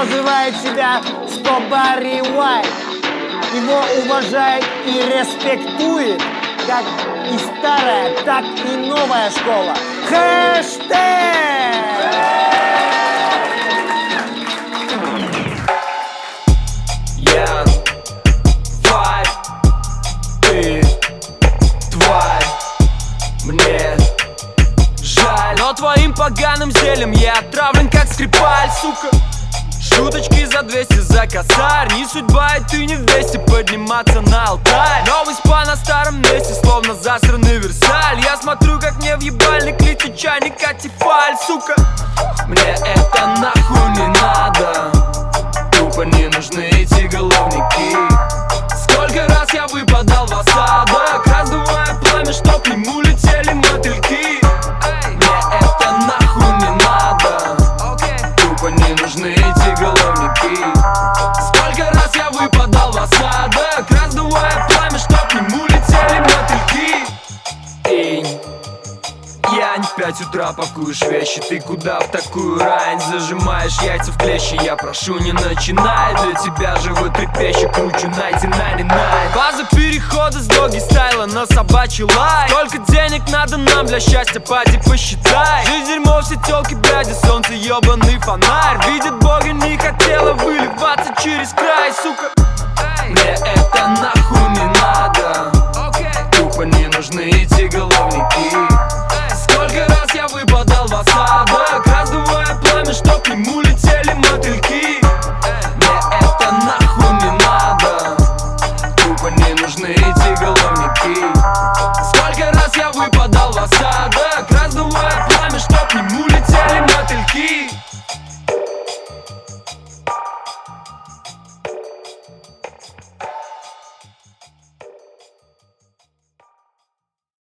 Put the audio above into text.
называет себя Скобари Уайт. Его уважает и респектует как и старая, так и новая школа. Хэштег! Я тварь, ты тварь, мне жаль, но твоим поганым зельем я отравлен как Скрипаль, сука. Шуточки за 200 за косарь. Не судьба, и ты не в вести подниматься на алтарь. Новый спа на старом месте, словно засранный Версаль. Я смотрю, как мне в ебальник летит чайник Атифаль, сука. Мне это нахуй не надо. Тупо не нужны эти головники. Сколько раз я выпадал в осадок, раздувая пламя, что к нему летели мотыльки. Мне это нахуй не надо. Тупо не нужны эти головники. Сколько раз я выпадал в осадок, раздувая пламя, что к нему летели мотыльки. Эй, я не в 5 утра пакуешь вещи. Ты куда в такую рань? Зажимаешь яйца в клещи. Я прошу, не начинай. Для тебя живой трепещет. Кручу 99. Фаза перехода с доги стайла на собачий лай. Сколько денег надо нам для счастья, поди посчитай. Жизнь дерьмо, все телки, бляди, солнце, ебаный фонарь. Видит Бога, не хотела выливаться через край, сука. Мне это нахуй не надо. Тупо не нужны эти головники. Сколько раз я выпадал в осадок, раздувая пламя, что к нему летели мотыльки. Мне это нахуй не надо. Тупо не нужны эти головники. Сколько раз я выпадал